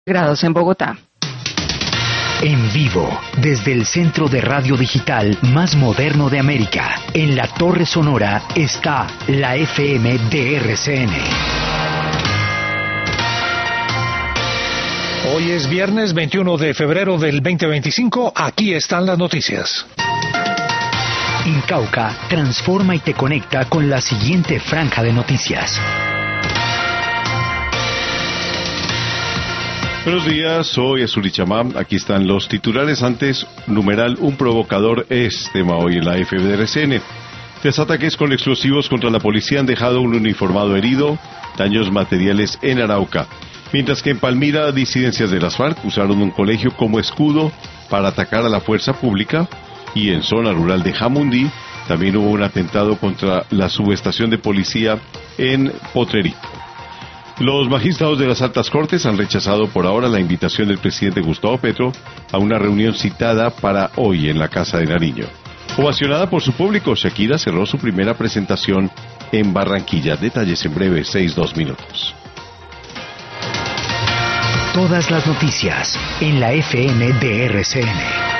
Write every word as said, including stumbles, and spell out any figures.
grados en Bogotá. En vivo, desde el centro de radio digital más moderno de América, en la Torre Sonora, está la F M de R C N. Hoy es viernes veintiuno de febrero del veinte veinticinco, aquí están las noticias. Incauca transforma y te conecta con la siguiente franja de noticias. Buenos días, soy Azuli Chamam. Aquí están los titulares. Antes, numeral, un provocador es tema hoy en la F M de R C N. Tres ataques con explosivos contra la policía han dejado un uniformado herido, daños materiales en Arauca. Mientras que en Palmira, disidencias de las FARC usaron un colegio como escudo para atacar a la fuerza pública. Y en zona rural de Jamundí, también hubo un atentado contra la subestación de policía en Potrerito. Los magistrados de las altas cortes han rechazado por ahora la invitación del presidente Gustavo Petro a una reunión citada para hoy en la Casa de Nariño. Ovacionada por su público, Shakira cerró su primera presentación en Barranquilla. Detalles en breve, seis dos minutos. Todas las noticias en la F M de R C N.